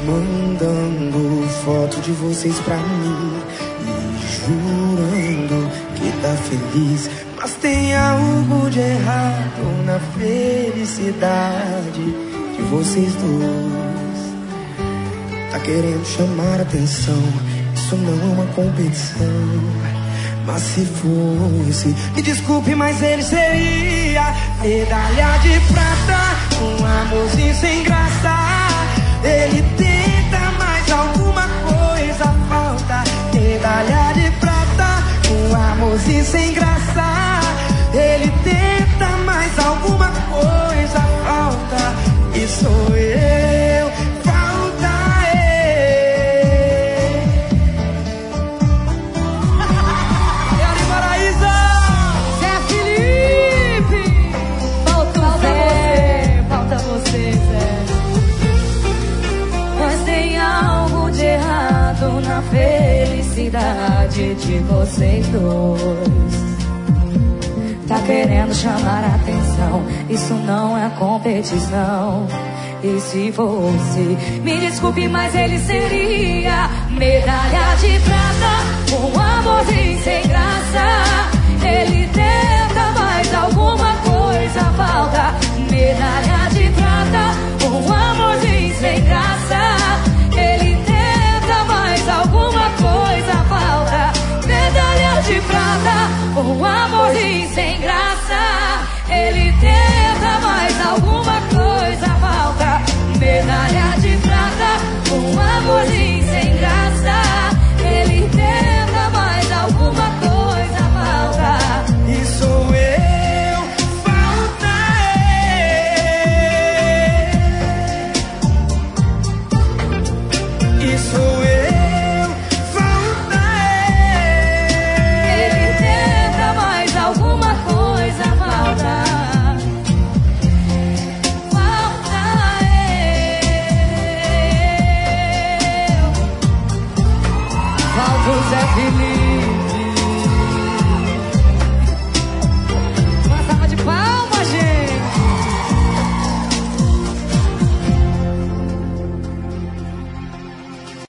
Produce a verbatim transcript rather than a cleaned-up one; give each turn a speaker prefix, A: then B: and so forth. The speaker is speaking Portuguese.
A: mandando foto de vocês pra mim e jurando que tá feliz, mas tem algo de errado na felicidade de vocês dois. Tá querendo chamar atenção, isso não é uma competição. Mas se fosse, me desculpe, mas ele seria medalha de prata, um amorzinho sem graça. Ele tenta, mas alguma coisa falta. Medalha de prata, um amorzinho sem graça. Ele tenta, mas alguma coisa falta. E sou eu, falta ele. Yari Paraíso,
B: Zé Felipe, falta você, falta você, Zé. Mas tem algo de errado na felicidade de vocês dois. Tá querendo chamar a atenção, isso não é competição. E se fosse, me desculpe, mas ele seria medalha de prata, um amorzinho sem graça. Ele tenta, mas alguma coisa falta. Medalha